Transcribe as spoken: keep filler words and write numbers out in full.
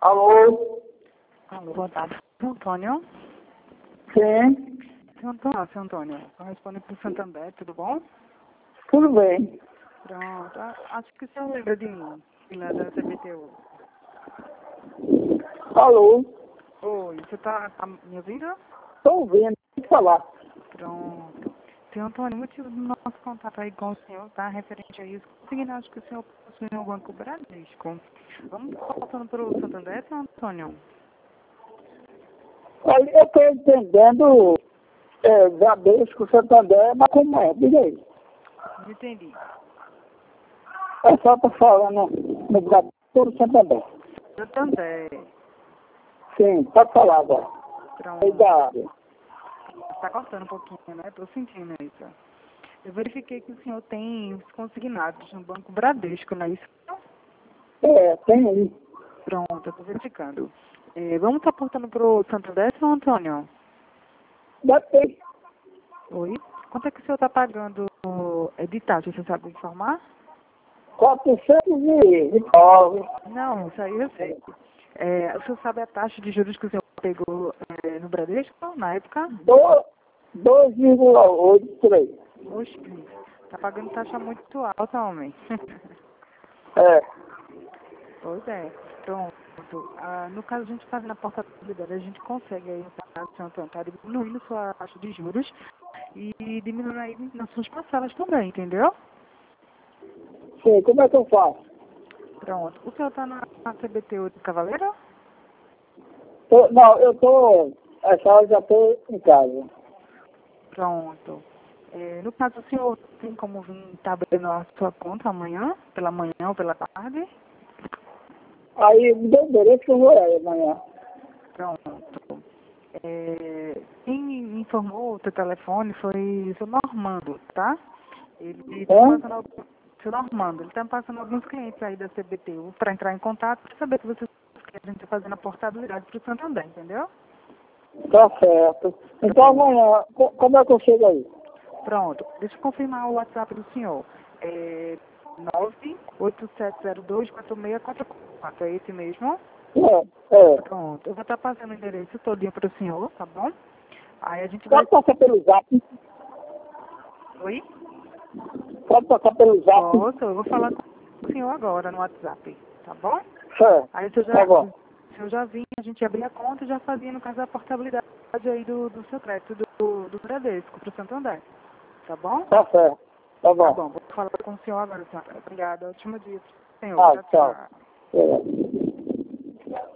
Alô? Alô, boa tarde. Seu Antônio? Sim, Seu Antônio, seu Antônio, eu respondo para o Santander, tudo bom? tudo bem. Pronto, a- acho que o senhor lembra de mim, e lá da C B T U. Alô? Oi, você tá, tá me ouvindo? Estou ouvindo, pode falar. Pronto. Seu Antônio, o motivo do nosso contato aí com o senhor, tá, referente a isso, acho que o senhor possui um banco Bradesco. Vamos voltando para o Santander, seu Antônio? Olha, eu estou entendendo é, Bradesco, Santander, mas como é? Diga aí. Não entendi. É só para falar no, no Bradesco, Santander. Santander. Sim, pode falar agora. Aí Pronto. da área. Tá cortando um pouquinho, né? Tô sentindo isso. Eu verifiquei que o senhor tem os consignados no Banco Bradesco, não é isso? É, tem aí. Pronto, eu tô verificando. É, vamos estar apontando pro Santander, seu Antônio? Deve ter Oi? Quanto é que o senhor tá pagando é, de taxa, você sabe informar? quatrocentos e nove. Não, isso aí eu sei. É, o senhor sabe a taxa de juros que o senhor pegou é, no Bradesco, na época? dois vírgula oito por aí. Oxe, tá pagando taxa muito alta, homem. É, Pois é, pronto. Ah, no caso, a gente fazendo a portabilidade, a gente consegue aí, tá, seu Antônio, tá diminuindo sua taxa de juros e diminuindo aí nas suas parcelas também, entendeu? sim, como é que eu faço? Pronto. O senhor tá na, na C B T U de Cavaleiro? Tô- não, eu tô, essa hora já estou em casa. Pronto. É, no caso, o senhor tem como vir tá abrindo a sua conta amanhã, pela manhã ou pela tarde? Aí me deu o endereço que eu vou aí amanhã. Pronto. É, quem me informou o teu telefone foi o seu Normando, tá? Ele está Hã? passando algum, seu Normando, ele está passando alguns clientes aí da C B T U para entrar em contato para saber se vocês querem estar fazendo a portabilidade para o Santander, entendeu? Tá certo. Então amanhã, co- como é que eu chego aí? Pronto. Deixa eu confirmar o WhatsApp do senhor. É nove oito sete zero dois quatro seis quatro quatro. É esse mesmo? É, é. Pronto. Eu vou estar passando o endereço todinho para o senhor, tá bom? Aí a gente vai... Pode passar pelo zap. Oi? Pode passar pelo zap. Posso, eu vou falar com o senhor agora no WhatsApp, tá bom? É, Aí se eu tá já, bom. se eu já vim, a gente abria a conta e já fazia, no caso, a portabilidade aí do, do seu crédito do, do Bradesco para o Santander, tá bom? Tá certo. Tá Tá bom. bom, vou falar com o senhor agora, senhora. Obrigada, ótimo dia, senhor. Ah, Tchau, tchau. tchau. É.